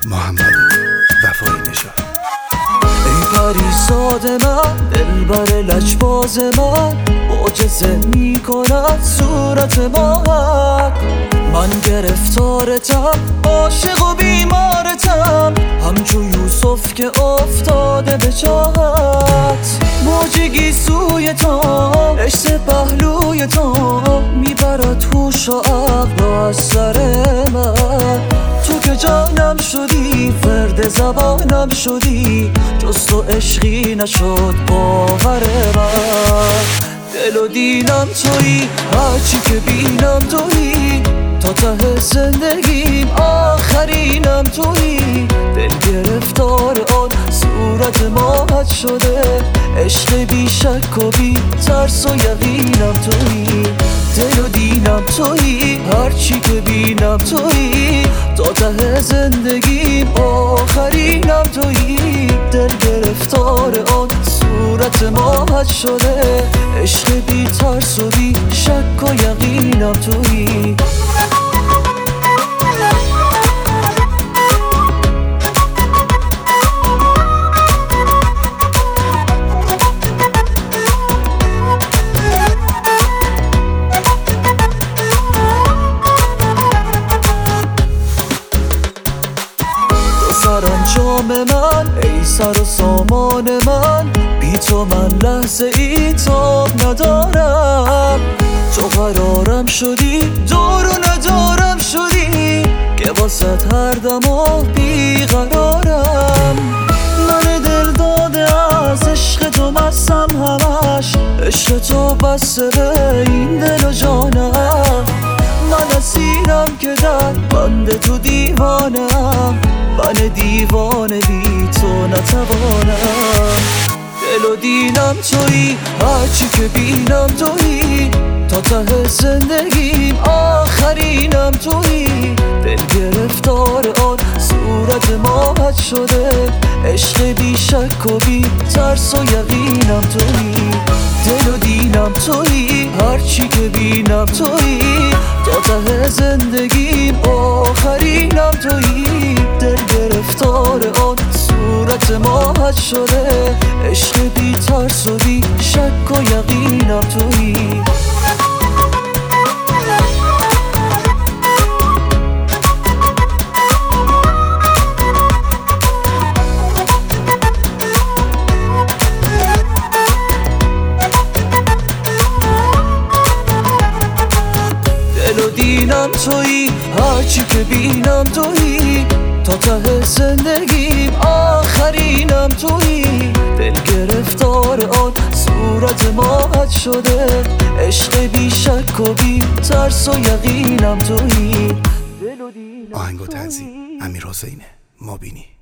محمد وفایی نژاد. ای پریزاد من، دلبر لجباز من، معجزه میکند صورت ماهت. من گرفتارتم، عاشق و بیمارتم، همچو یوسف که افتاده به چاهت. موجگی سوی تو، عشق پهلوی تو، میبرد هوش و عقل از سر من. تو که جانم شدی، فرد زبانم شدی، جز تو عشقی نشد باور من. دل و دینم تویی، هرچی که بینم تویی، تا ته زندگیم آخرینم تویی. دل گرفتار آن صورت ماهت شده، عشق بی شک و بی ترس و یقینم تویی. دل و دینم تویی، هرچی که بینم تویی، تا ته زندگیم آخرینم تویی. دل گرفتار آن صورت ماهت شده، عشق بی ترس و بی شک و یقینم تویی. سرانجام من، ای سر و سامان من، بی تو من لحظه ای تاب ندارم. تو قرارم شدی، دور و ندارم شدی، که واسه هر دم و بیقرارم. من دل داده از عشق تو مستم همش، عشق تو بسته به این دل و جانم. من اسیرم که در بند تو دیوانم، من دیوانه بی تو نتوانم. دل و دینم تویی، هرچی که بینم تویی، تا ته زندگیم آخرینم تویی. دل گرفتار آن صورت ماهت شده، عشق بی شک و بی ترس و یقینم تویی. دل و دینم تویی، هرچی که بینم تویی، تا ته زندگیم آخرینم تویی. دل گرفتار آن صورت ماهت شده، عشق بی ترس و بی شک و یقینم تویی. دل و دینم تویی، هرچی که بینم تویی، تا ته زندگیم آخرینم تویی. دل گرفتار آن صورت ماهت شده، عشق بی شک و بی ترس و یقینم تویی. آهنگ و تنظیم امیر حسین مابینی.